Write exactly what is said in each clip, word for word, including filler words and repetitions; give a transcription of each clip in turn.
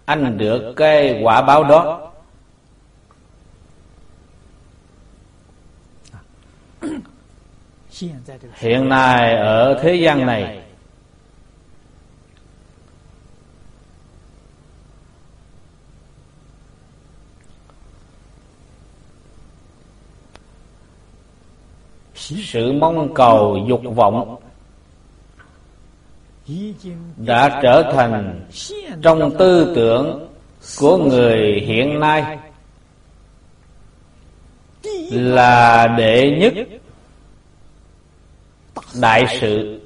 anh được cái quả báo đó. Hiện nay ở thế gian này, sự mong cầu dục vọng đã trở thành trong tư tưởng của người hiện nay là đệ nhất đại sự.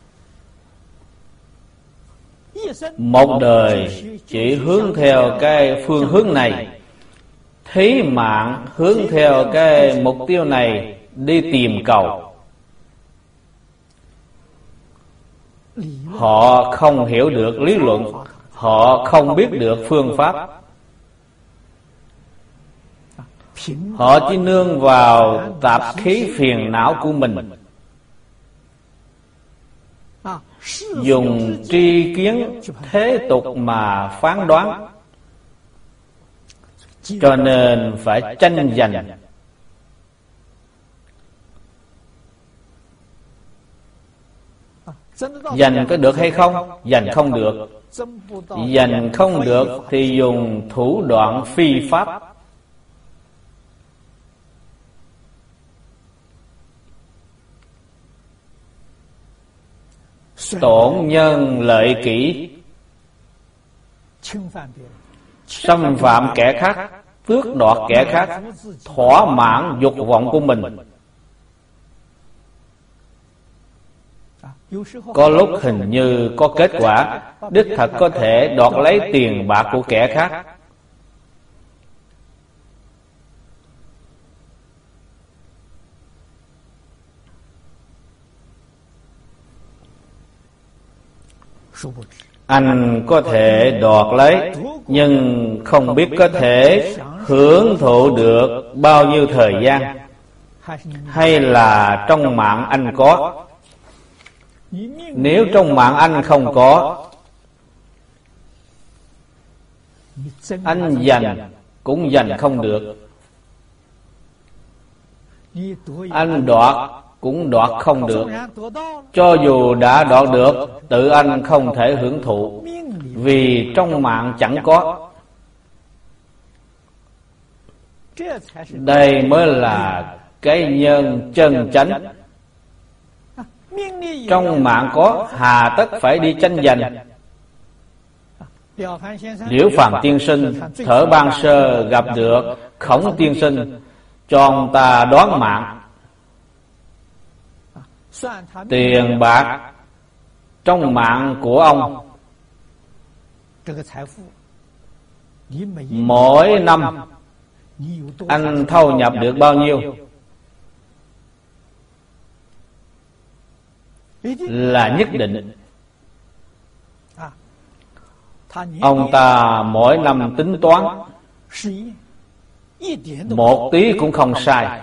Một đời chỉ hướng theo cái phương hướng này, thí mạng hướng theo cái mục tiêu này đi tìm cầu. Họ không hiểu được lý luận, họ không biết được phương pháp. Họ chỉ nương vào tạp khí phiền não của mình, dùng tri kiến thế tục mà phán đoán, cho nên phải tranh giành. Giành có được hay không? Giành không được. Giành không được thì dùng thủ đoạn phi pháp. Tổn nhân lợi kỷ, xâm phạm kẻ khác, tước đoạt kẻ khác, thỏa mãn dục vọng của mình. Có lúc hình như có kết quả, đích thật có thể đoạt lấy tiền bạc của kẻ khác. Anh có thể đoạt lấy, nhưng không biết có thể hưởng thụ được bao nhiêu thời gian, hay là trong mạng anh có. Nếu trong mạng anh không có, anh giành cũng giành không được, anh đoạt cũng đoạt không được. Cho dù đã đoạt được, tự anh không thể hưởng thụ, vì trong mạng chẳng có. Đây mới là cái nhân chân chánh. Trong mạng có, hà tất phải đi tranh giành. Liễu Phàm tiên sinh thở ban sơ gặp được Khổng tiên sinh, cho ông ta đoán mạng. Tiền bạc trong mạng của ông, mỗi năm anh thâu nhập được bao nhiêu là nhất định. Ông ta mỗi năm tính toán một tí cũng không sai.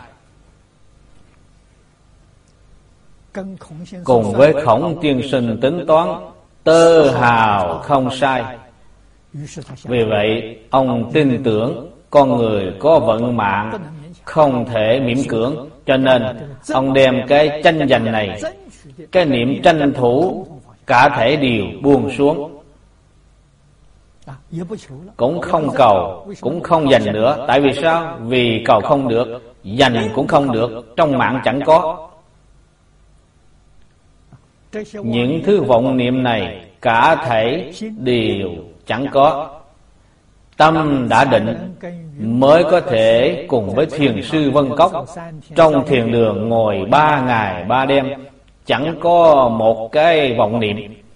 Cùng với Khổng tiên sinh tính toán tơ hào không sai. Vì vậy ông tin tưởng con người có vận mạng, không thể miễn cưỡng. Cho nên ông đem cái tranh giành này, cái niệm tranh thủ, cả thể đều buông xuống. Cũng không cầu, cũng không giành nữa. Tại vì sao? Vì cầu không được, giành cũng không được, trong mạng chẳng có. Những thứ vọng niệm này cả thảy đều chẳng có. Tâm đã định mới có thể cùng với thiền sư Vân Cốc trong thiền đường ngồi ba ngày ba đêm, chẳng có một cái vọng niệm.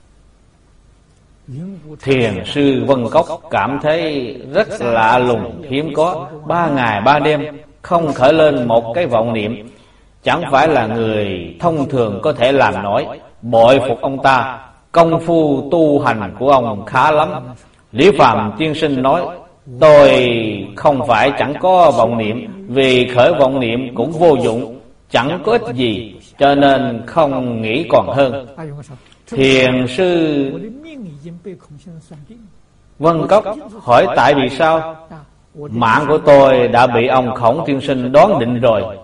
Thiền sư Vân Cốc cảm thấy rất lạ lùng, hiếm có. Ba ngày ba đêm không khởi lên một cái vọng niệm, chẳng phải là người thông thường có thể làm nổi. Bội phục ông ta, công phu tu hành của ông khá lắm. Liễu Phàm tiên sinh nói, tôi không phải chẳng có vọng niệm, vì khởi vọng niệm cũng vô dụng, chẳng có ích gì, cho nên không nghĩ còn hơn. Thiền sư Vân Cốc hỏi tại vì sao? Mạng của tôi đã bị ông Khổng tiên sinh đoán định rồi.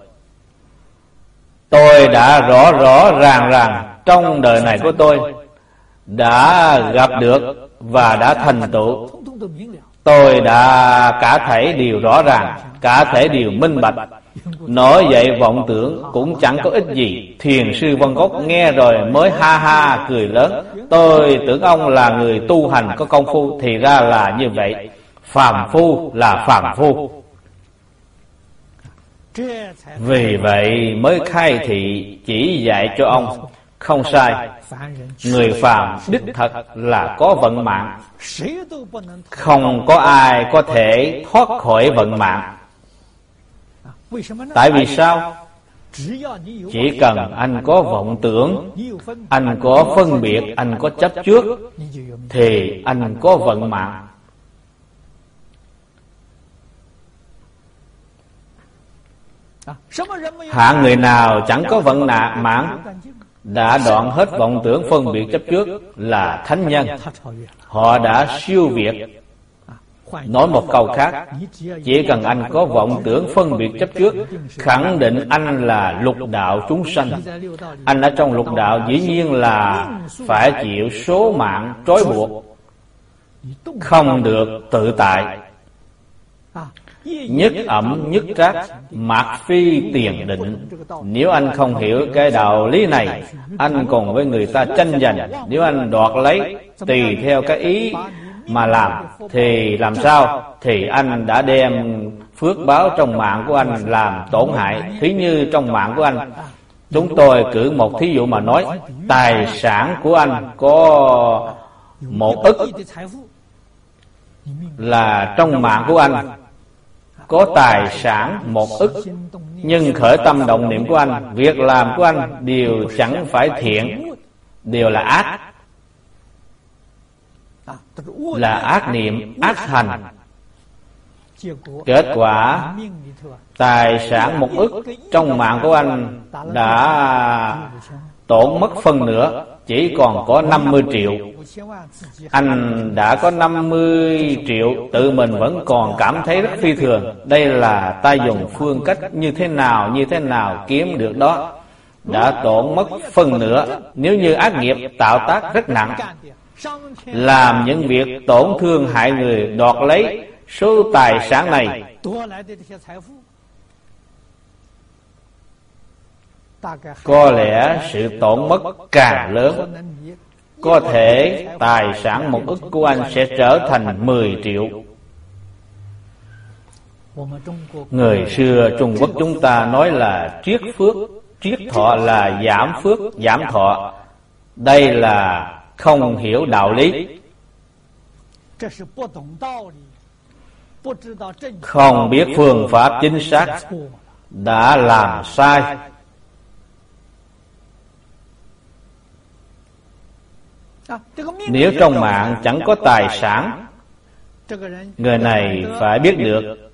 Tôi đã rõ rõ ràng ràng trong đời này của tôi đã gặp được và đã thành tựu. Tôi đã cả thể điều rõ ràng, cả thể điều minh bạch. Nói vậy vọng tưởng cũng chẳng có ích gì. Thiền sư Vân Cốc nghe rồi mới ha ha cười lớn. Tôi tưởng ông là người tu hành có công phu, thì ra là như vậy. Phàm phu là phàm phu. Vì vậy mới khai thị chỉ dạy cho ông. Không sai. Người phàm đích thật là có vận mạng. Không có ai có thể thoát khỏi vận mạng. Tại vì sao? Chỉ cần anh có vọng tưởng, anh có phân biệt, anh có chấp trước, thì anh có vận mạng. Hạng người nào chẳng có vận nạn mạng, đã đoạn hết vọng tưởng phân biệt chấp trước là thánh nhân. Họ đã siêu việt. Nói một câu khác, chỉ cần anh có vọng tưởng phân biệt chấp trước, khẳng định anh là lục đạo chúng sanh. Anh ở trong lục đạo dĩ nhiên là phải chịu số mạng trói buộc, không được tự tại. Nhất ẩm nhất trác, mạt phi tiền định. Nếu anh không hiểu cái đạo lý này, anh còn với người ta tranh giành. Nếu anh đoạt lấy tùy theo cái ý mà làm, thì làm sao? Thì anh đã đem phước báo trong mạng của anh làm tổn hại. Thí như trong mạng của anh, chúng tôi cử một thí dụ mà nói, tài sản của anh có một ức, là trong mạng của anh có tài sản một ức, nhưng khởi tâm động niệm của anh, việc làm của anh đều chẳng phải thiện, đều là ác, là ác niệm, ác hành. Kết quả tài sản một ức trong mạng của anh đã tổn mất phân nửa, chỉ còn có năm mươi triệu. Anh đã có năm mươi triệu, tự mình vẫn còn cảm thấy rất phi thường. Đây là ta dùng phương cách như thế nào, như thế nào kiếm được đó. Đã tổn mất phân nửa. Nếu như ác nghiệp tạo tác rất nặng, làm những việc tổn thương hại người, đoạt lấy số tài sản này, có lẽ sự tổn mất càng lớn. Có thể tài sản một ức của anh sẽ trở thành mười triệu. Người xưa Trung Quốc chúng ta nói là triết phước, triết thọ là giảm phước, giảm thọ. Đây là không hiểu đạo lý, không biết phương pháp chính xác, đã làm sai. Nếu trong mạng chẳng có tài sản, người này phải biết được,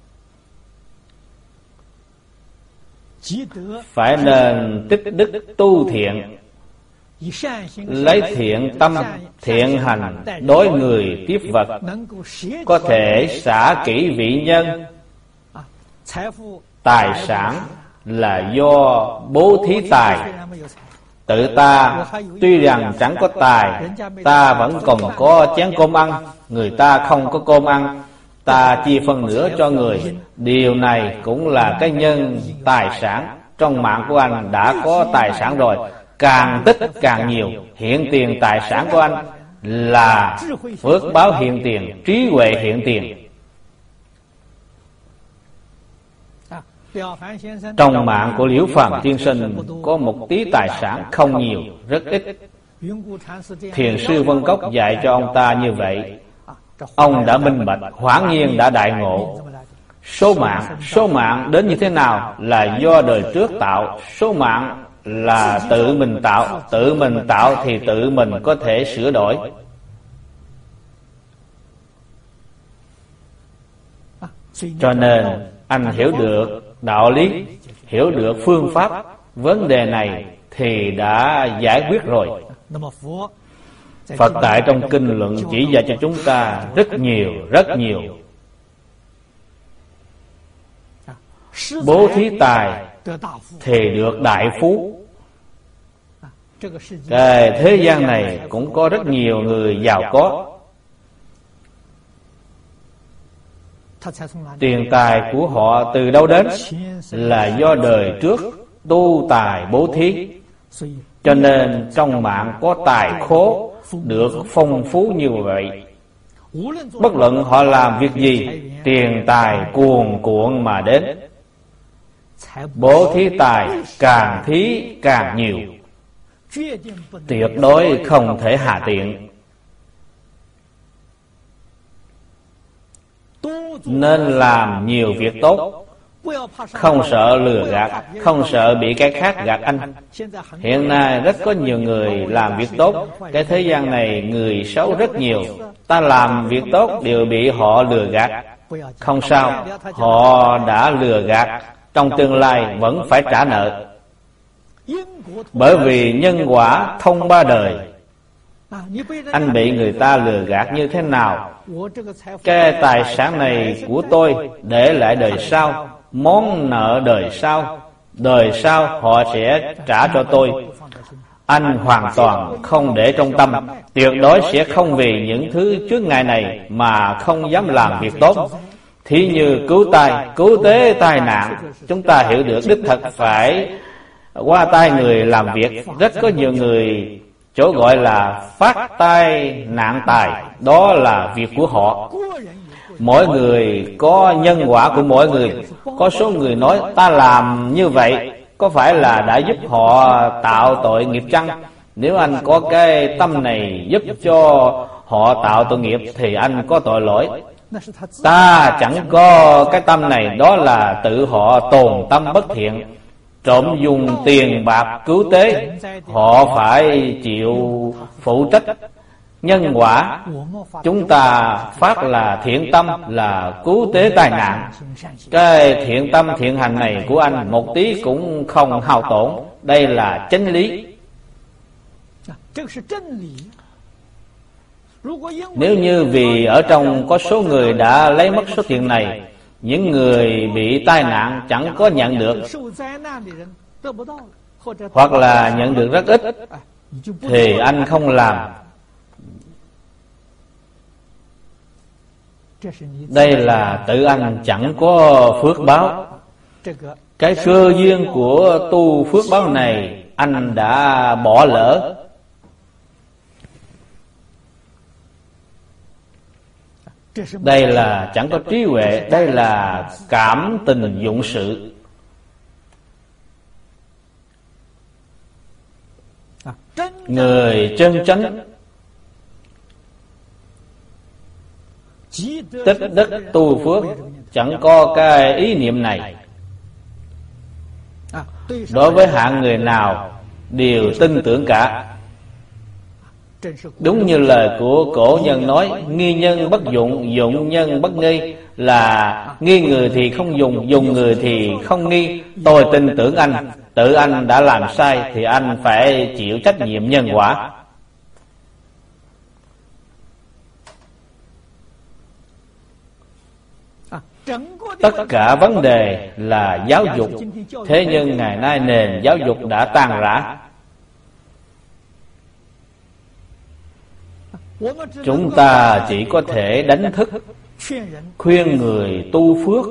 phải nên tích đức tu thiện, lấy thiện tâm, thiện hành đối người tiếp vật, có thể xả kỹ vị nhân. Tài sản là do bố thí tài. Tự ta tuy rằng chẳng có tài, ta vẫn còn có chén cơm ăn. Người ta không có cơm ăn, ta chia phân nửa cho người. Điều này cũng là cái nhân tài sản. Trong mạng của anh đã có tài sản rồi, càng tích càng nhiều. Hiện tiền tài sản của anh là phước báo hiện tiền, trí huệ hiện tiền. Trong mạng của Liễu Phàm tiên sinh có một tí tài sản, không nhiều, rất ít. Thiền sư Vân Cốc dạy cho ông ta như vậy. Ông đã minh bạch, hoảng nhiên đã đại ngộ. Số mạng, số mạng đến như thế nào là do đời trước tạo. Số mạng là tự mình tạo. Tự mình tạo thì tự mình có thể sửa đổi. Cho nên anh hiểu được đạo lý, hiểu được phương pháp vấn đề này thì đã giải quyết rồi. Phật tại trong kinh luận chỉ dạy cho chúng ta rất nhiều, rất nhiều. Bố thí tài thì được đại phú. Cái thế gian này cũng có rất nhiều người giàu có. Tiền tài của họ từ đâu đến? Là do đời trước tu tài bố thí. Cho nên trong mạng có tài khố được phong phú như vậy. Bất luận họ làm việc gì, tiền tài cuồn cuộn mà đến. Bố thí tài càng thí càng nhiều, tuyệt đối không thể hạ tiện. Nên làm nhiều việc tốt, không sợ lừa gạt, không sợ bị cái khác gạt anh. Hiện nay rất có nhiều người làm việc tốt. Cái thế gian này người xấu rất nhiều. Ta làm việc tốt đều bị họ lừa gạt. Không sao, họ đã lừa gạt, trong tương lai vẫn phải trả nợ. Bởi vì nhân quả thông ba đời. Anh bị người ta lừa gạt như thế nào? Cái tài sản này của tôi để lại đời sau, món nợ đời sau, đời sau họ sẽ trả cho tôi. Anh hoàn toàn không để trong tâm, tuyệt đối sẽ không vì những thứ trước ngày này mà không dám làm việc tốt. Thí như cứu tai, cứu tế tai nạn, chúng ta hiểu được đích thật phải qua tay người làm việc. Rất có nhiều người chỗ gọi là phát tai nạn tài, đó là việc của họ. Mỗi người có nhân quả của mỗi người. Có số người nói ta làm như vậy có phải là đã giúp họ tạo tội nghiệp chăng? Nếu anh có cái tâm này giúp cho họ tạo tội nghiệp thì anh có tội lỗi. Ta chẳng có cái tâm này, đó là tự họ tồn tâm bất thiện, trộm dùng tiền bạc cứu tế, họ phải chịu phụ trách nhân quả. Chúng ta phát là thiện tâm, là cứu tế tai nạn. Cái thiện tâm thiện hành này của anh một tí cũng không hao tổn. Đây là chánh lý. Nếu như vì ở trong có số người đã lấy mất số tiền này, những người bị tai nạn chẳng có nhận được, hoặc là nhận được rất ít, thì anh không làm. Đây là tự anh chẳng có phước báo. Cái cơ duyên của tu phước báo này anh đã bỏ lỡ. Đây là chẳng có trí huệ, đây là cảm tình dụng sự. Người chân chánh tích đức tu phước chẳng có cái ý niệm này. Đối với hạng người nào đều tin tưởng cả. Đúng như lời của cổ nhân nói, nghi nhân bất dụng, dụng nhân bất nghi, là nghi người thì không dùng, dùng người thì không nghi. Tôi tin tưởng anh, tự anh đã làm sai thì anh phải chịu trách nhiệm nhân quả. Tất cả vấn đề là giáo dục. Thế nhưng ngày nay nền giáo dục đã tan rã. Chúng ta chỉ có thể đánh thức, khuyên người tu phước.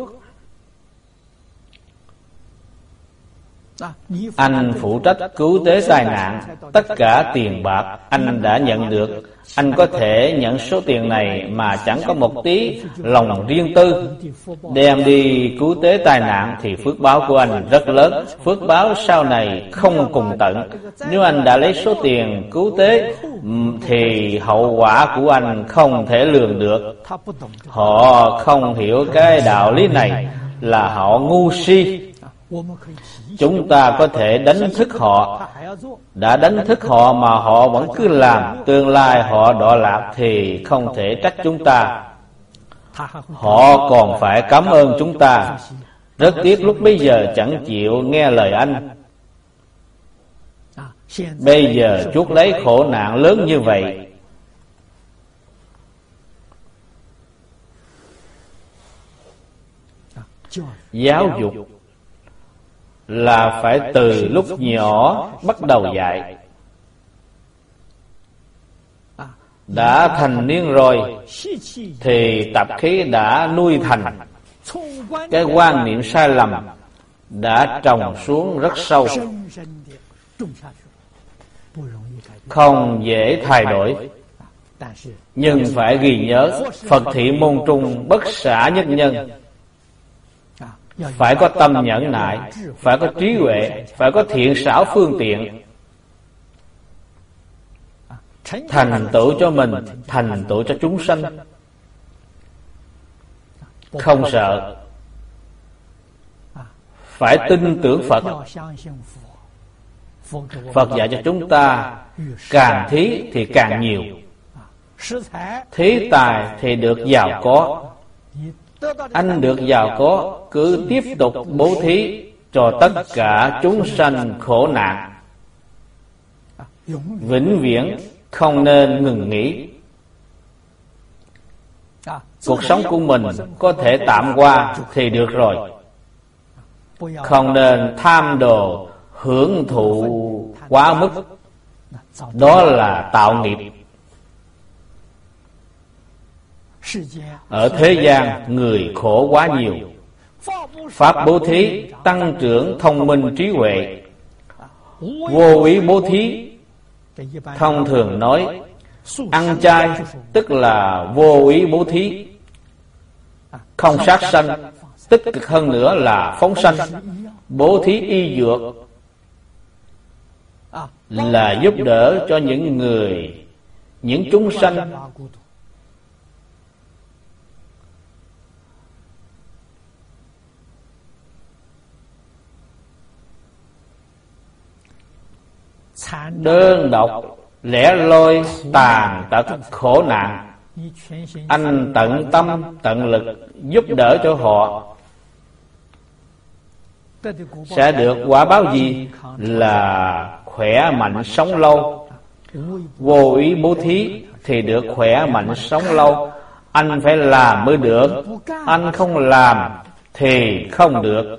Anh phụ trách cứu tế tai nạn, tất cả tiền bạc anh đã nhận được. Anh có thể nhận số tiền này mà chẳng có một tí lòng riêng tư, đem đi cứu tế tai nạn thì phước báo của anh rất lớn. Phước báo sau này không cùng tận. Nếu anh đã lấy số tiền cứu tế thì hậu quả của anh không thể lường được. Họ không hiểu cái đạo lý này, là họ ngu si. Chúng ta có thể đánh thức họ. Đã đánh thức họ mà họ vẫn cứ làm, tương lai họ đọa lạc thì không thể trách chúng ta. Họ còn phải cảm ơn chúng ta. Rất tiếc lúc bây giờ chẳng chịu nghe lời anh. Bây giờ chuốc lấy khổ nạn lớn như vậy, Giáo dục là phải từ lúc nhỏ bắt đầu dạy. Đã thành niên rồi thì tập khí đã nuôi thành. Cái quan niệm sai lầm đã trồng xuống rất sâu, không dễ thay đổi. Nhưng phải ghi nhớ, Phật thị môn trung bất xả nhất nhân. Phải có tâm nhẫn nại, phải có trí huệ, phải có thiện xảo phương tiện, thành tựu cho mình, thành tựu cho chúng sanh. Không sợ, phải tin tưởng Phật. Phật dạy cho chúng ta càng thí thì càng nhiều, thí tài thì được giàu có. Anh được giàu có, cứ tiếp tục bố thí cho tất cả chúng sanh khổ nạn, vĩnh viễn không nên ngừng nghỉ. Cuộc sống của mình có thể tạm qua thì được rồi, không nên tham đồ hưởng thụ quá mức, đó là tạo nghiệp. Ở thế gian người khổ quá nhiều. Pháp bố thí tăng trưởng thông minh trí huệ. Vô ý bố thí, thông thường nói ăn chay tức là vô ý bố thí. Không sát sanh, tích cực hơn nữa là phóng sanh. Bố thí y dược là giúp đỡ cho những người, những chúng sanh đơn độc, lẻ loi, tàn tật, khổ nạn. Anh tận tâm, tận lực giúp đỡ cho họ, sẽ được quả báo gì? Là khỏe mạnh sống lâu. Vô ý bố thí thì được khỏe mạnh sống lâu. Anh phải làm mới được, anh không làm thì không được.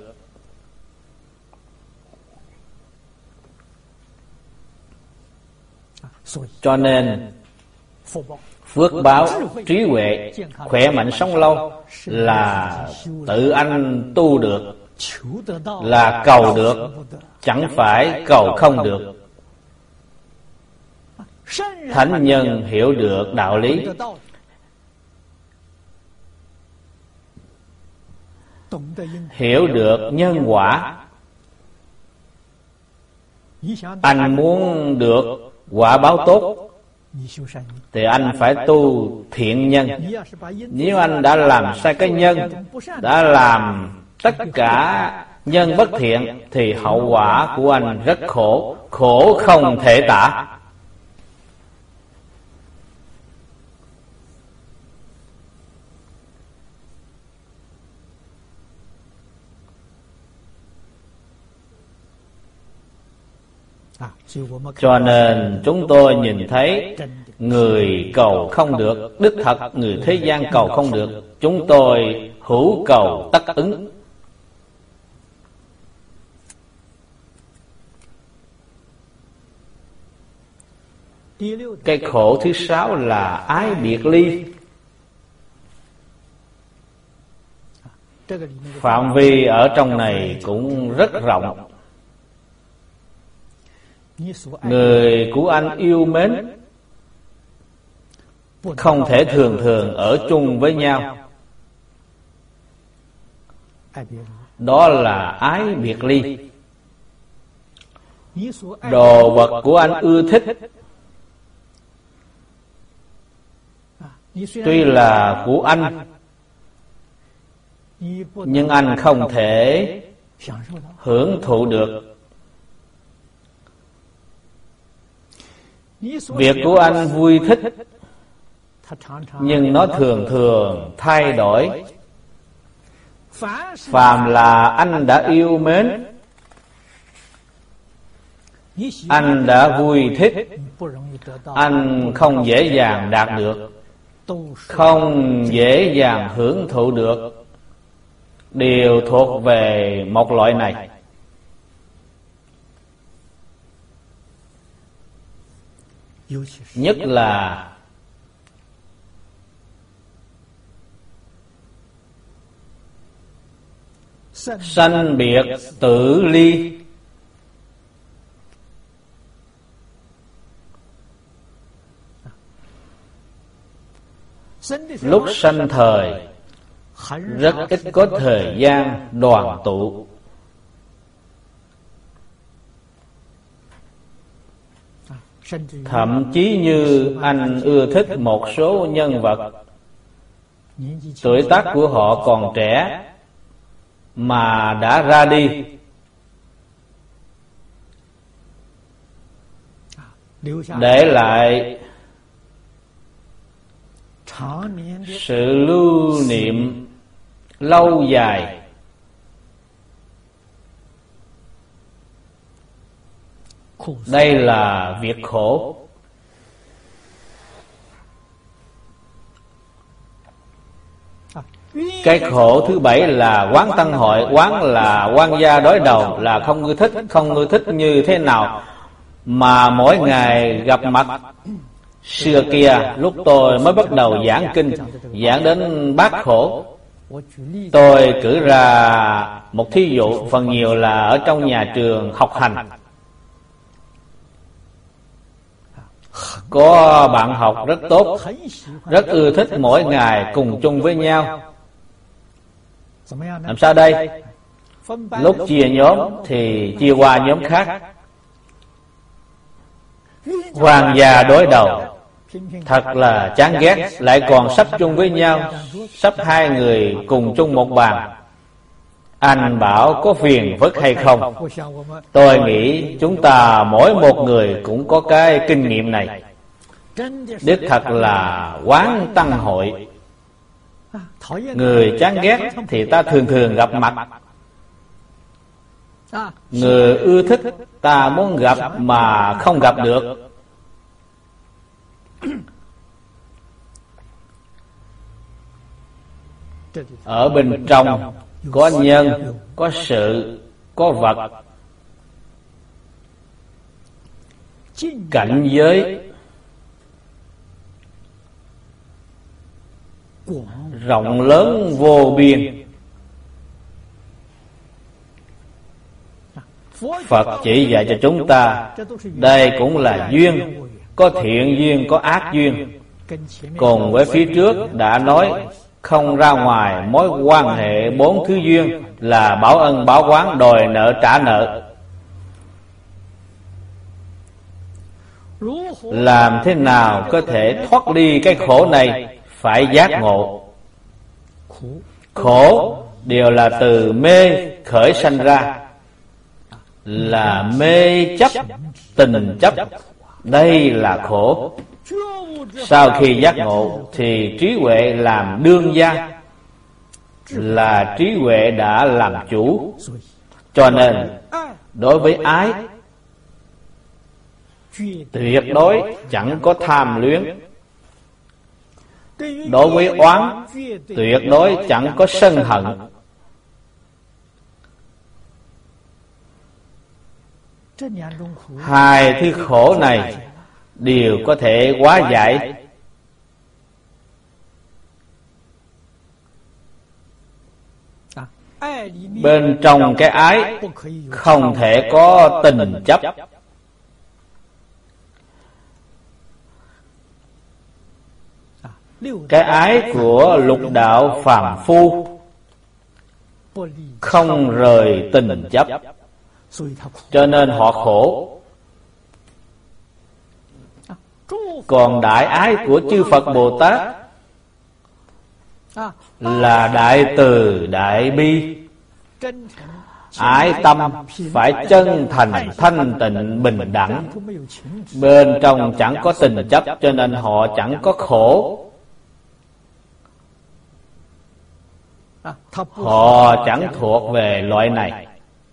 Cho nên phước báo, trí huệ, khỏe mạnh sống lâu là tự anh tu được, là cầu được, chẳng phải cầu không được. Thánh nhân hiểu được đạo lý, hiểu được nhân quả. Anh muốn được quả báo tốt thì anh phải tu thiện nhân. Nếu anh đã làm sai cái nhân, đã làm tất cả nhân bất thiện, thì hậu quả của anh rất khổ, khổ không thể tả. Cho nên chúng tôi nhìn thấy người cầu không được, đích thật người thế gian cầu không được. Chúng tôi hữu cầu tất ứng. Cái khổ thứ sáu là ái biệt ly. Phạm vi ở trong này cũng rất rộng. Người của anh yêu mến không thể thường thường ở chung với nhau, đó là ái biệt ly. Đồ vật của anh ưa thích tuy là của anh, nhưng anh không thể hưởng thụ được. Việc của anh vui thích, nhưng nó thường thường thay đổi. Phàm là anh đã yêu mến, anh đã vui thích, anh không dễ dàng đạt được, không dễ dàng hưởng thụ được. đều thuộc về một loại này. Nhất là sanh biệt tử ly, lúc sanh thời rất ít có thời gian đoàn tụ. Thậm chí như anh ưa thích một số nhân vật, tuổi tác của họ còn trẻ mà đã ra đi, để lại sự lưu niệm lâu dài. Đây là việc khổ. Cái khổ thứ bảy là quán tăng hội. Quán là quan gia đối đầu, là không ưa thích. Không ưa thích như thế nào mà mỗi ngày gặp mặt. Xưa kia lúc tôi mới bắt đầu giảng kinh, giảng đến bát khổ, tôi cử ra một thí dụ, phần nhiều là ở trong nhà trường học hành. Có bạn học rất tốt, rất ưa thích mỗi ngày cùng chung với nhau. Làm sao đây? Lúc chia nhóm thì chia qua nhóm khác. Hoàng gia đối đầu, thật là chán ghét. Lại còn sắp chung với nhau, sắp hai người cùng chung một bàn. Anh bảo có phiền phức hay không? Tôi nghĩ chúng ta mỗi một người cũng có cái kinh nghiệm này. Đích thật là quán tăng hội. Người chán ghét thì ta thường thường gặp mặt, người ưa thích ta muốn gặp mà không gặp được. Ở bên trong có nhân, có sự, có vật. Cảnh giới rộng lớn vô biên. Phật chỉ dạy cho chúng ta, đây cũng là duyên, có thiện duyên, có ác duyên. Cùng với phía trước đã nói, không ra ngoài mối quan hệ bốn thứ duyên là báo ân báo oán, đòi nợ trả nợ. Làm thế nào có thể thoát đi cái khổ này? Phải giác ngộ. Khổ đều là từ mê khởi sanh ra, là mê chấp, tình chấp. Đây là khổ. Sau khi giác ngộ thì trí huệ làm đương gia, là trí huệ đã làm chủ. Cho nên đối với ái tuyệt đối chẳng có tham luyến, đối với oán tuyệt đối chẳng có sân hận. Hai thứ khổ này đều có thể hóa giải. Bên trong cái ái không thể có tình chấp. Cái ái của lục đạo phàm phu không rời tình chấp, cho nên họ khổ. Còn đại ái của chư Phật Bồ Tát là đại từ đại bi. Ái tâm phải chân thành, thanh tịnh, bình đẳng. Bên trong chẳng có tình chấp, cho nên họ chẳng có khổ. Họ chẳng thuộc về loại này.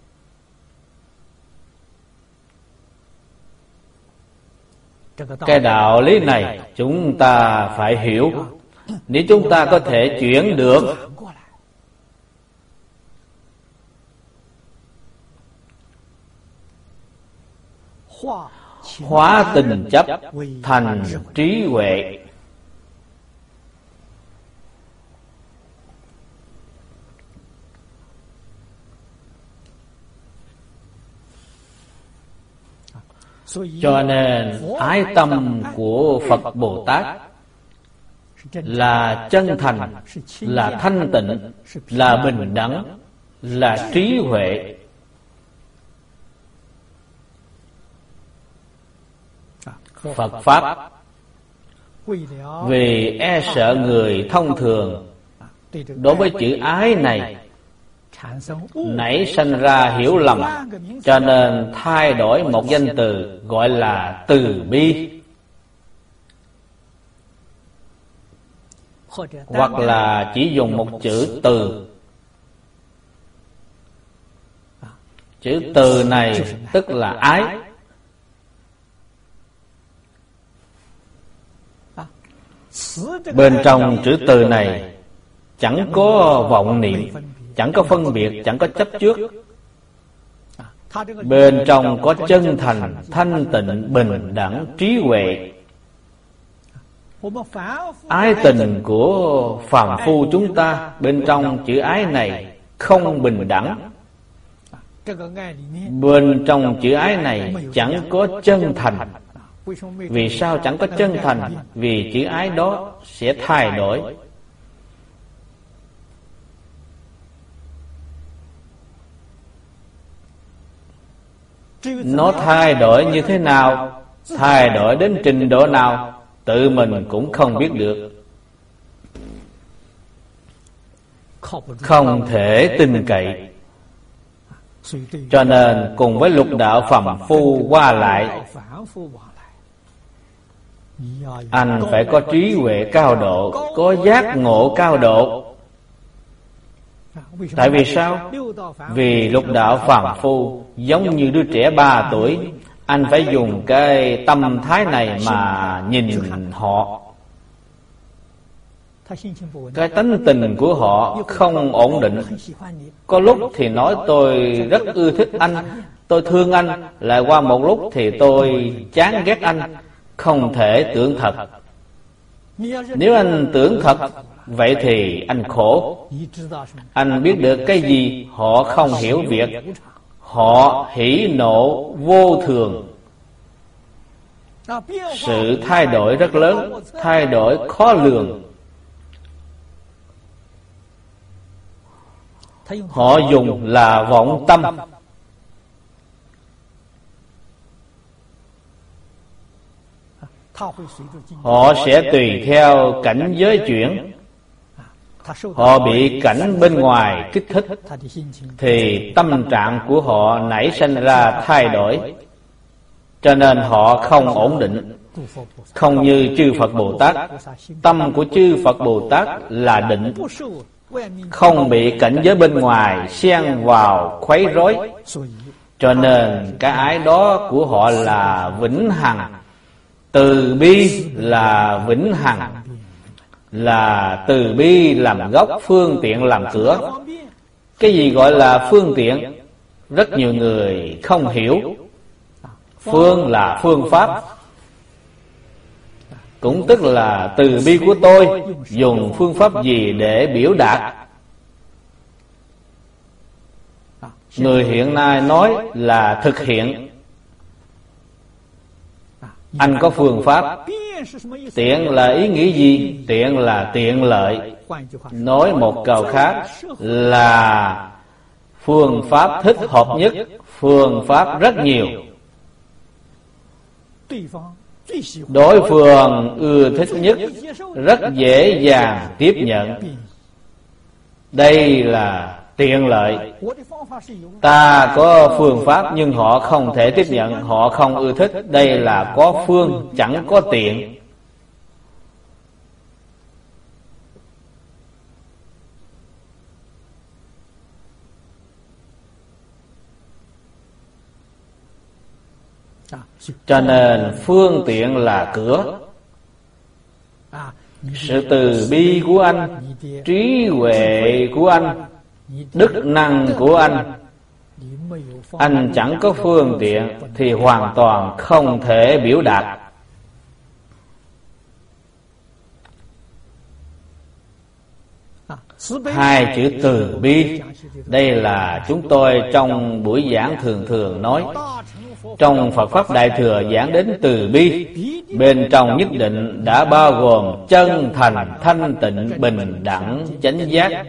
Cái đạo lý này chúng ta phải hiểu. Nếu chúng ta có thể chuyển được hóa tình chấp thành trí huệ. Cho nên ái tâm của Phật Bồ Tát là chân thành, là thanh tịnh, là bình đẳng, là trí huệ. Phật Pháp vì e sợ người thông thường đối với chữ ái này nảy sanh ra hiểu lầm, cho nên thay đổi một danh từ gọi là từ bi, hoặc là chỉ dùng một chữ từ. Chữ từ này tức là ái. Bên trong chữ từ này chẳng có vọng niệm, chẳng có phân biệt, chẳng có chấp trước. Bên trong có chân thành, thanh tịnh, bình đẳng, trí huệ. Ái tình của phàm phu chúng ta, bên trong chữ ái này không bình đẳng. Bên trong chữ ái này chẳng có chân thành. Vì sao chẳng có chân thành? Vì chữ ái đó sẽ thay đổi. Nó thay đổi như thế nào, thay đổi đến trình độ nào, tự mình cũng không biết được, không thể tin cậy. Cho nên cùng với lục đạo phàm phu qua lại, anh phải có trí huệ cao độ, có giác ngộ cao độ. Tại vì sao? Vì lục đạo phàm phu giống như đứa trẻ ba tuổi, anh phải dùng cái tâm thái này mà nhìn họ. Cái tánh tình của họ không ổn định. Có lúc thì nói tôi rất ưa thích anh, tôi thương anh, lại qua một lúc thì tôi chán ghét anh, không thể tưởng thật. Nếu anh tưởng thật, vậy thì anh khổ. Anh biết được cái gì? Họ không hiểu việc. Họ hỉ nộ vô thường. Sự thay đổi rất lớn, thay đổi khó lường. Họ dùng là vọng tâm. Họ sẽ tùy theo cảnh giới chuyển. Họ bị cảnh bên ngoài kích thích, thì tâm trạng của họ nảy sinh ra thay đổi. Cho nên họ không ổn định. Không như chư Phật Bồ Tát. Tâm của chư Phật Bồ Tát là định, không bị cảnh giới bên ngoài xen vào khuấy rối. Cho nên cái ái đó của họ là vĩnh hằng. Từ bi là vĩnh hằng, là từ bi làm gốc, phương tiện làm cửa. Cái gì gọi là phương tiện? Rất nhiều người không hiểu. Phương là phương pháp, cũng tức là từ bi của tôi dùng phương pháp gì để biểu đạt. Người hiện nay nói là thực hiện. Anh có phương pháp. Tiện là ý nghĩa gì? Tiện là tiện lợi. Nói một câu khác là phương pháp thích hợp nhất. Phương pháp rất nhiều. Đối phương ưa thích nhất, rất dễ dàng tiếp nhận. Đây là tiện lợi. Ta có phương pháp nhưng họ không thể tiếp nhận, họ không ưa thích. Đây là có phương, chẳng có tiện. Cho nên phương tiện là cửa. Sự từ bi của anh, trí huệ của anh, đức năng của anh Anh chẳng có phương tiện thì hoàn toàn không thể biểu đạt. Hai chữ từ bi, đây là chúng tôi trong buổi giảng thường thường nói. Trong Phật Pháp Đại Thừa giảng đến từ bi, bên trong nhất định đã bao gồm chân thành, thanh tịnh, bình đẳng, chánh giác.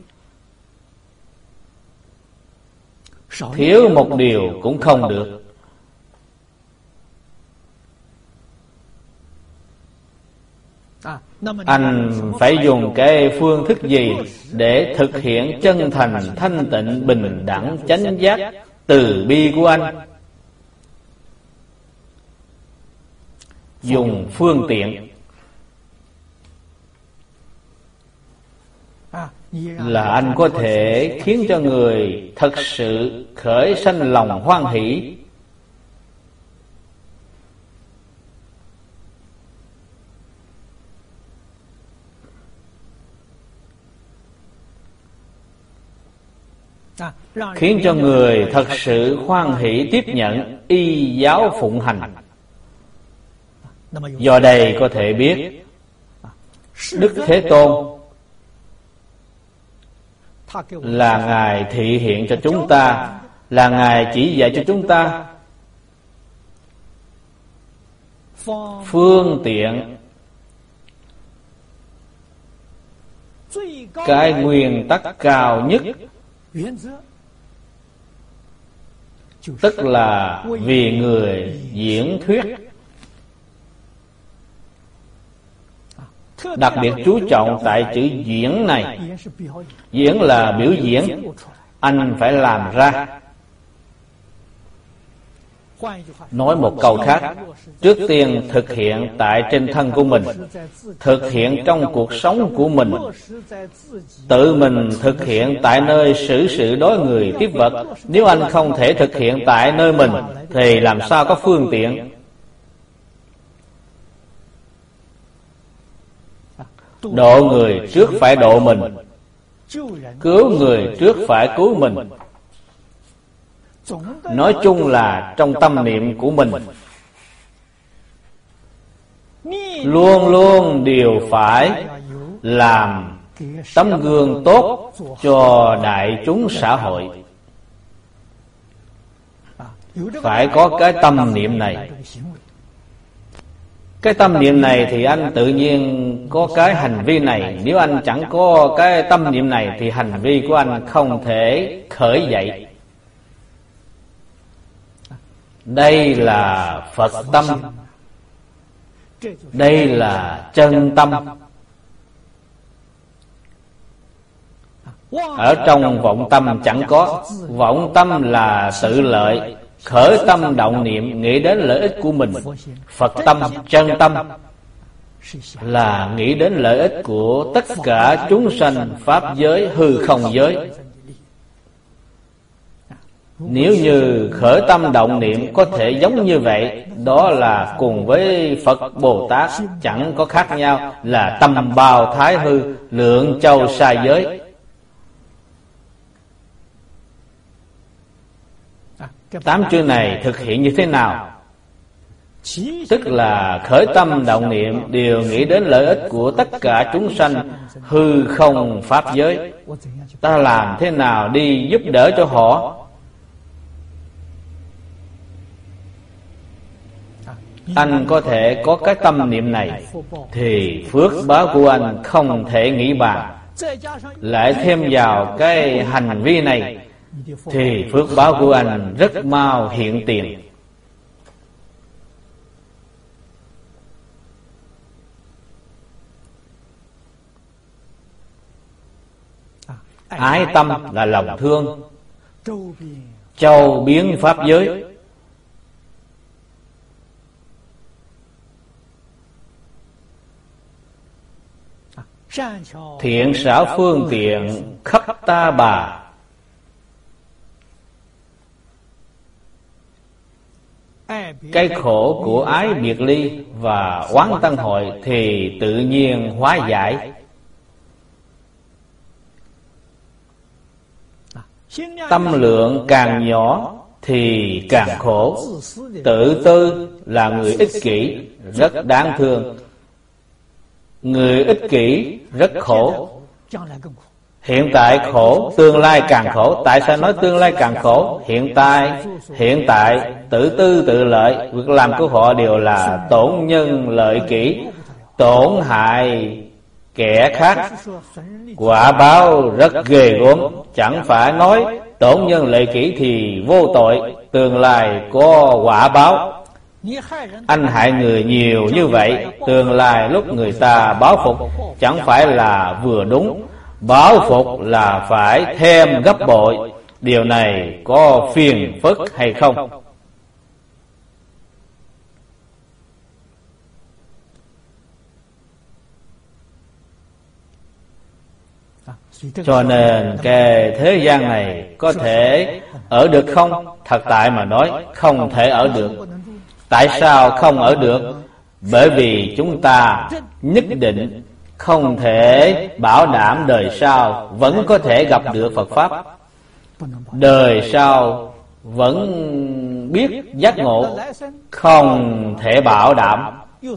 Thiếu một điều cũng không được. Anh phải dùng cái phương thức gì để thực hiện chân thành, thanh tịnh, bình đẳng, chánh giác, từ bi của anh? Dùng phương tiện là anh có thể khiến cho người thật sự khởi sanh lòng hoan hỷ. Khiến cho người thật sự hoan hỷ tiếp nhận y giáo phụng hành. Do đây có thể biết Đức Thế Tôn là Ngài thị hiện cho chúng ta, là Ngài chỉ dạy cho chúng ta phương tiện, cái nguyên tắc cao nhất, tức là vì người diễn thuyết. Đặc biệt chú trọng tại chữ diễn này. Diễn là biểu diễn, anh phải làm ra. Nói một câu khác, trước tiên thực hiện tại trên thân của mình, thực hiện trong cuộc sống của mình, tự mình thực hiện tại nơi xử sự đối người tiếp vật. Nếu anh không thể thực hiện tại nơi mình thì làm sao có phương tiện? Độ người trước phải độ mình, cứu người trước phải cứu mình. Nói chung là trong tâm niệm của mình luôn luôn đều phải làm tấm gương tốt cho đại chúng xã hội. Phải có cái tâm niệm này. Cái tâm niệm này thì anh tự nhiên có cái hành vi này. Nếu anh chẳng có cái tâm niệm này thì hành vi của anh không thể khởi dậy. Đây là Phật tâm, đây là chân tâm. Ở trong vọng tâm chẳng có. Vọng tâm là tự lợi, khởi tâm động niệm nghĩ đến lợi ích của mình. Phật tâm, chân tâm là nghĩ đến lợi ích của tất cả chúng sanh, pháp giới, hư không giới. Nếu như khởi tâm động niệm có thể giống như vậy, đó là cùng với Phật Bồ Tát chẳng có khác nhau, là tâm bao thái hư, lượng châu sa giới. Tám chữ này thực hiện như thế nào? Tức là khởi tâm động niệm đều nghĩ đến lợi ích của tất cả chúng sanh, hư không pháp giới. Ta làm thế nào đi giúp đỡ cho họ? Anh có thể có cái tâm niệm này thì phước báo của anh không thể nghĩ bàn. Lại thêm vào cái hành vi này thì phước báo của anh rất mau hiện tiền. Ái tâm là lòng thương, châu biến pháp giới. Thiện xảo phương tiện khắp ta bà. Cái khổ của ái biệt ly và oán tân hội thì tự nhiên hóa giải. Tâm lượng càng nhỏ thì càng khổ. Tự tư là người ích kỷ, rất đáng thương. Người ích kỷ rất khổ. Hiện tại khổ, tương lai càng khổ. Tại sao nói tương lai càng khổ? Hiện tại Hiện tại tự tư tự lợi, việc làm của họ đều là tổn nhân lợi kỷ, tổn hại kẻ khác. Quả báo rất ghê gớm. Chẳng phải nói tổn nhân lợi kỷ thì vô tội, tương lai có quả báo. Anh hại người nhiều như vậy, tương lai lúc người ta báo phục chẳng phải là vừa đúng, báo phục là phải thêm gấp bội. Điều này có phiền phức hay không? Cho nên cái thế gian này có thể ở được không? Thật tại mà nói không thể ở được. Tại sao không ở được? Bởi vì chúng ta nhất định không thể bảo đảm đời sau vẫn có thể gặp được Phật Pháp. Đời sau vẫn biết giác ngộ, không thể bảo đảm.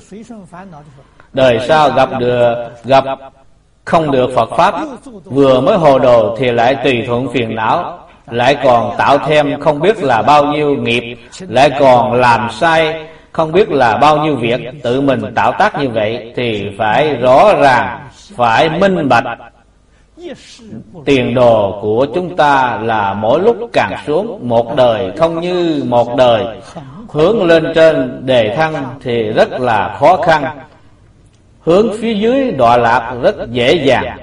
Đời sau gặp được gặp không được Phật Pháp, vừa mới hồ đồ thì lại tùy thuận phiền não, lại còn tạo thêm không biết là bao nhiêu nghiệp, lại còn làm sai không biết là bao nhiêu việc, tự mình tạo tác như vậy thì phải rõ ràng, phải minh bạch. Tiền đồ của chúng ta là mỗi lúc càng xuống, một đời không như một đời. Hướng lên trên đề thăng thì rất là khó khăn, hướng phía dưới đọa lạc rất dễ dàng.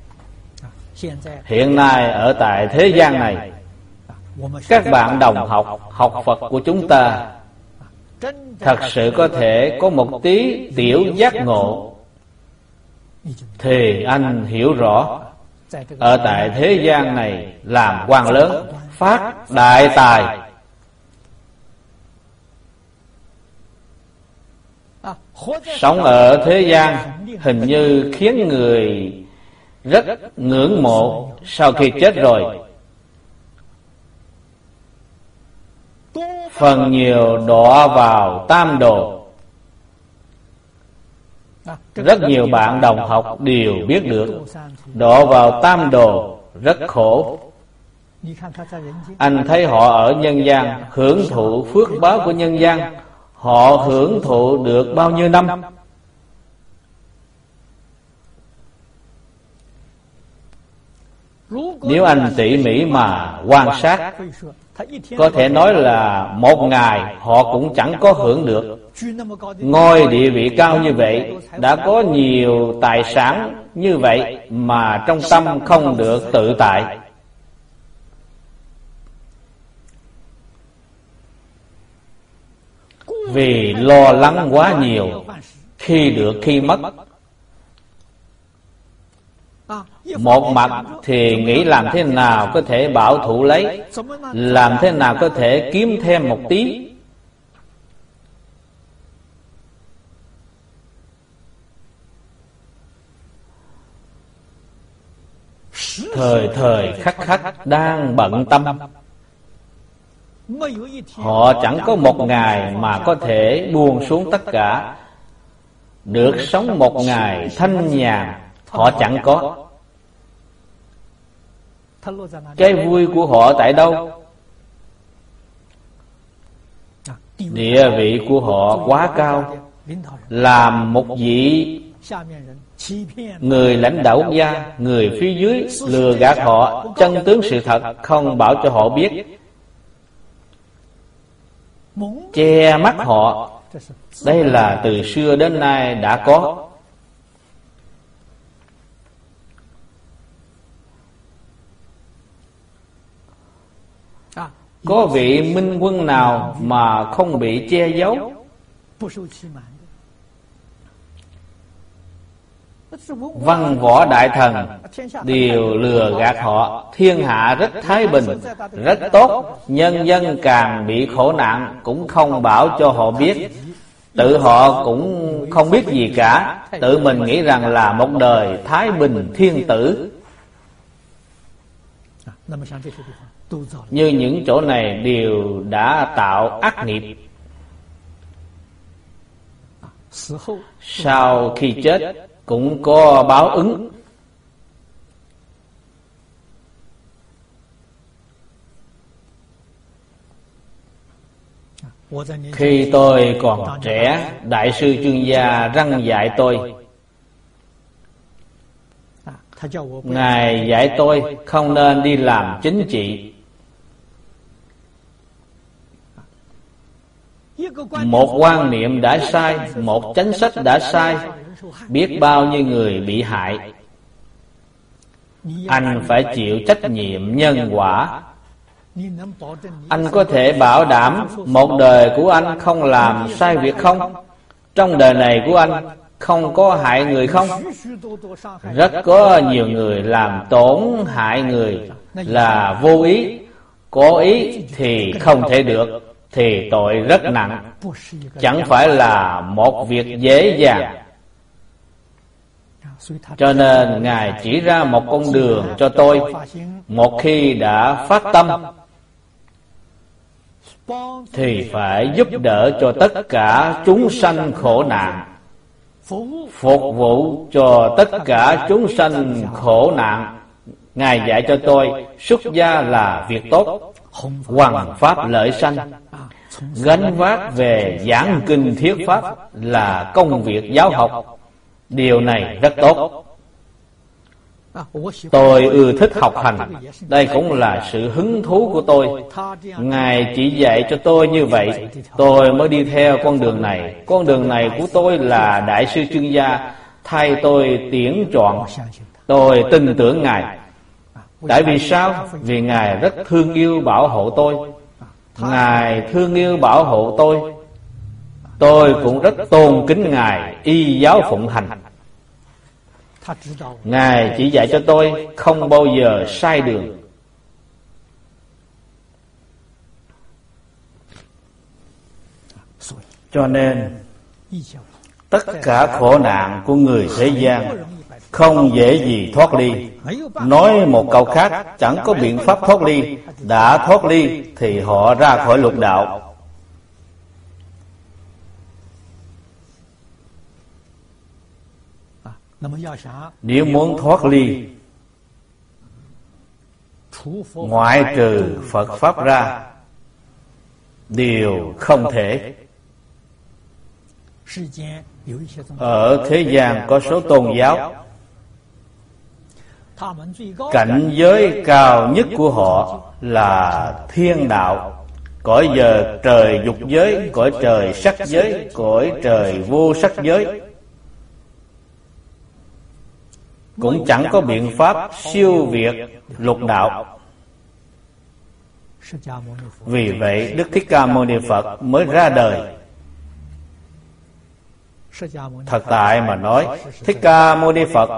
Hiện nay ở tại thế gian này, các bạn đồng học, học Phật của chúng ta thật sự có thể có một tí tiểu giác ngộ, thì anh hiểu rõ, ở tại thế gian này làm quan lớn, phát đại tài, sống ở thế gian hình như khiến người rất ngưỡng mộ. Sau khi chết rồi, phần nhiều đọa vào tam đồ. Rất nhiều bạn đồng học đều biết được, đọa vào tam đồ rất khổ. Anh thấy họ ở nhân gian hưởng thụ phước báo của nhân gian, họ hưởng thụ được bao nhiêu năm? Nếu anh tỉ mỉ mà quan sát, có thể nói là một ngày họ cũng chẳng có hưởng được. Ngôi địa vị cao như vậy, đã có nhiều tài sản như vậy mà trong tâm không được tự tại. Vì lo lắng quá nhiều, khi được khi mất. Một mặt thì nghĩ làm thế nào có thể bảo thủ lấy, làm thế nào có thể kiếm thêm một tí. Thời thời khắc khắc đang bận tâm. Họ chẳng có một ngày mà có thể buông xuống tất cả, được sống một ngày thanh nhàn, họ chẳng có. Cái vui của họ tại đâu? Địa vị của họ quá cao, làm một vị người lãnh đạo quốc gia, người phía dưới lừa gạt họ chân tướng sự thật, không bảo cho họ biết, che mắt họ. Đây là từ xưa đến nay đã có. Có vị minh quân nào mà không bị che giấu? Văn võ đại thần đều lừa gạt họ. Thiên hạ rất thái bình, rất tốt, nhân dân càng bị khổ nạn cũng không bảo cho họ biết. Tự họ cũng không biết gì cả, tự mình nghĩ rằng là một đời thái bình thiên tử. Như những chỗ này đều đã tạo ác nghiệp, sau khi chết cũng có báo ứng. Khi tôi còn trẻ, Đại sư Chương Gia răn dạy tôi. Ngài dạy tôi không nên đi làm chính trị. Một quan niệm đã sai, một chính sách đã sai, biết bao nhiêu người bị hại. Anh phải chịu trách nhiệm nhân quả. Anh có thể bảo đảm một đời của anh không làm sai việc không? Trong đời này của anh không có hại người không? Rất có nhiều người làm tổn hại người là vô ý, cố ý thì không thể được, thì tội rất nặng, chẳng phải là một việc dễ dàng. Cho nên Ngài chỉ ra một con đường cho tôi. Một khi đã phát tâm thì phải giúp đỡ cho tất cả chúng sanh khổ nạn, phục vụ cho tất cả chúng sanh khổ nạn. Ngài dạy cho tôi xuất gia là việc tốt, hoằng pháp lợi sanh, gánh vác về giảng kinh thuyết pháp là công việc giáo học. Điều này rất tốt. Tôi ưa thích học hành, đây cũng là sự hứng thú của tôi. Ngài chỉ dạy cho tôi như vậy, tôi mới đi theo con đường này. Con đường này của tôi là Đại sư Chương Gia thay tôi tuyển chọn. Tôi tin tưởng Ngài. Tại vì sao? Vì Ngài rất thương yêu bảo hộ tôi. Ngài thương yêu bảo hộ tôi, tôi cũng rất tôn kính Ngài, y giáo phụng hành. Ngài chỉ dạy cho tôi không bao giờ sai đường. Cho nên tất cả khổ nạn của người thế gian không dễ gì thoát ly. Nói một câu khác, chẳng có biện pháp thoát ly. Đã thoát ly thì họ ra khỏi lục đạo. Nếu muốn thoát ly, ngoại trừ Phật Pháp ra, điều không thể. Ở thế gian có số tôn giáo, cảnh giới cao nhất của họ là thiên đạo, cõi giờ trời dục giới, cõi trời sắc giới, cõi trời vô sắc giới. Cũng chẳng có biện pháp siêu việt lục đạo. Vì vậy Đức Thích Ca Mâu Ni Phật mới ra đời. Thật tại mà nói, Thích Ca Mâu Ni Phật,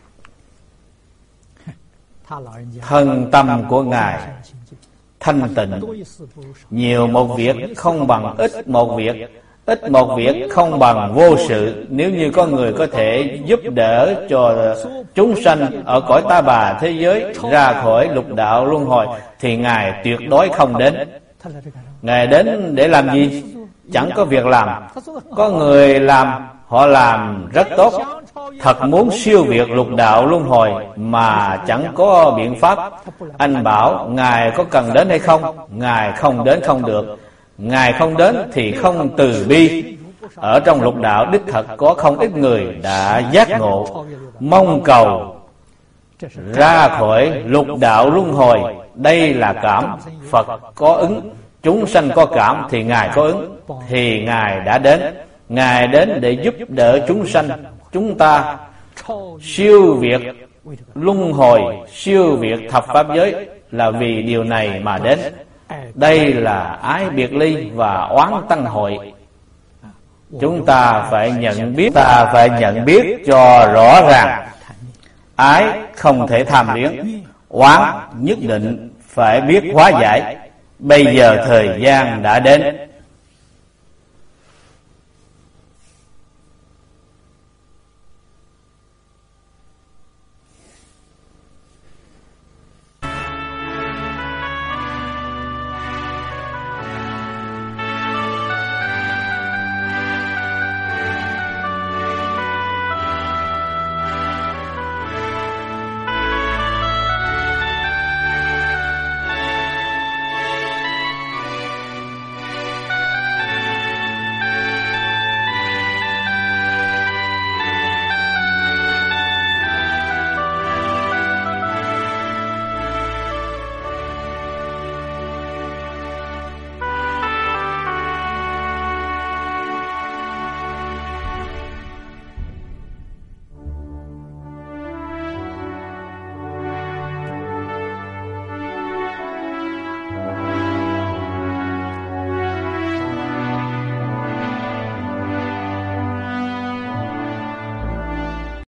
thân tâm của Ngài thanh tịnh, nhiều một việc không bằng ít một việc, ít một việc không bằng vô sự. Nếu như có người có thể giúp đỡ cho chúng sanh ở cõi ta bà thế giới ra khỏi lục đạo luân hồi thì Ngài tuyệt đối không đến. Ngài đến để làm gì? Chẳng có việc làm. Có người làm, họ làm rất tốt. Thật muốn siêu việt lục đạo luân hồi mà chẳng có biện pháp. Anh bảo Ngài có cần đến hay không? Ngài không đến không được. Ngài không đến thì không từ bi. Ở trong lục đạo đích thật có không ít người đã giác ngộ, mong cầu ra khỏi lục đạo luân hồi. Đây là cảm. Phật có ứng, chúng sanh có cảm thì Ngài có ứng, thì Ngài đã đến. Ngài đến để giúp đỡ chúng sanh, chúng ta siêu việt luân hồi, siêu việt thập pháp giới, là vì điều này mà đến. Đây là ái biệt ly và oán tăng hội. Chúng ta phải nhận biết, ta phải nhận biết cho rõ ràng. Ái không thể tham luyến, oán nhất định phải biết hóa giải. Bây giờ thời gian đã đến.